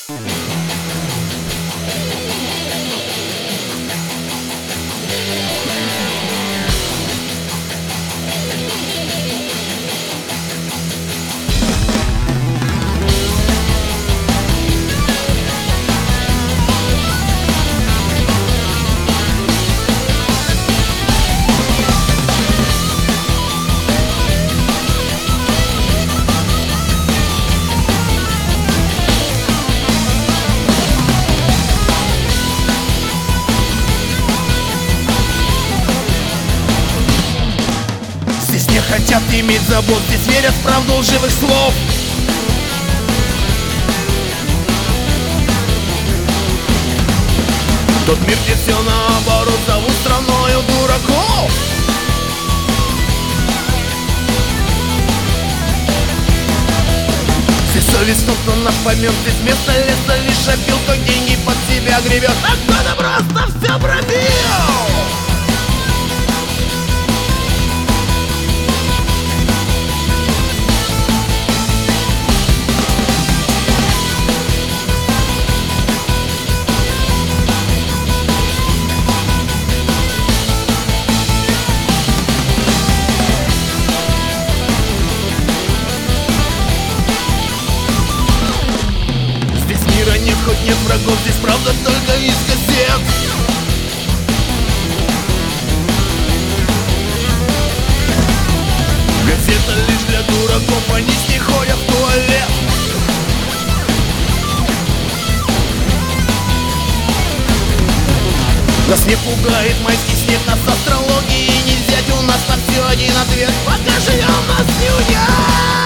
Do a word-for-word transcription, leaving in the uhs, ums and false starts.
Здесь не хотят иметь забот, здесь верят в правду лживых слов. Тот мир, где все наоборот, зовут страною дураков. Здесь совесть, тот, кто нас поймет, здесь вместо леса лишь опилка, деньги под себя гребет, а кто-то просто все пробил. Нет, хоть нет врагов, здесь правда только из газет. Газета лишь для дураков, они с ней ходят в туалет. Нас не пугает майский снег, нас астрологии не взять. У нас на все один ответ: пока живем, нас не унять.